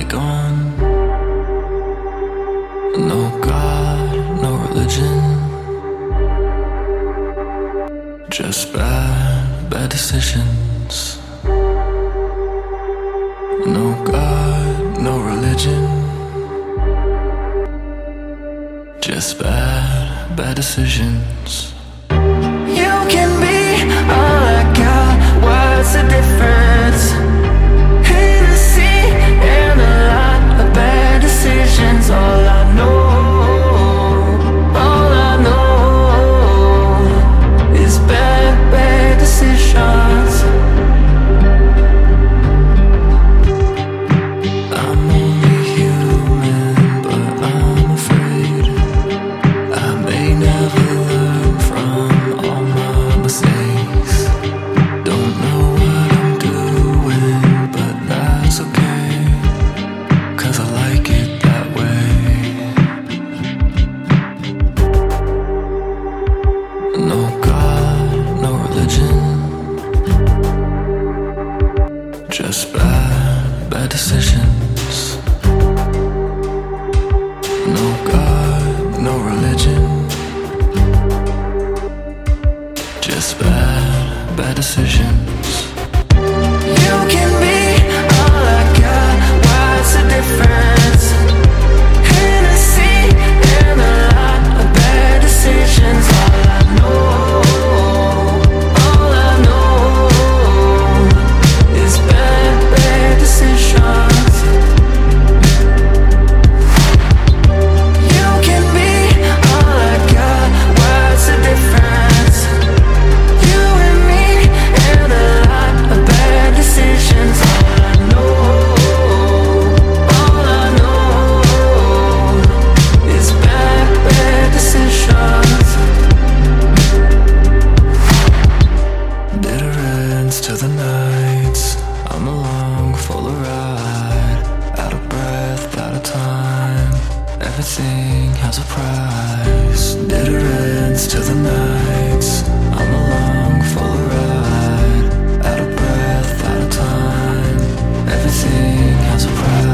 gone. No God, no religion, just bad decisions. No God, no religion, just bad decisions. You can be all I got, what's the difference? Hennessy and a lot of bad decisions. All I know is bad decisions. I'm only human, but I'm afraid I may never learn from all my mistakes. Don't know what I'm doing, but that's okay, 'cause I like it that way. No God, no religion, just bad decisions. No God, no religion, just bad decisions. You can be all I got, what's the difference? Hennessy and a lot of bad decisions. All I know is bad decisions. You can be all I got, what's the difference? You and me and a lot of bad decisions. All I know is bad decisions. Bitter ends to the nights, I'm along for the ride. Out of breath, out of time, everything has a price. Bitter ends to the nights, I'm along for the ride. Out of breath, out of time, everything has a price.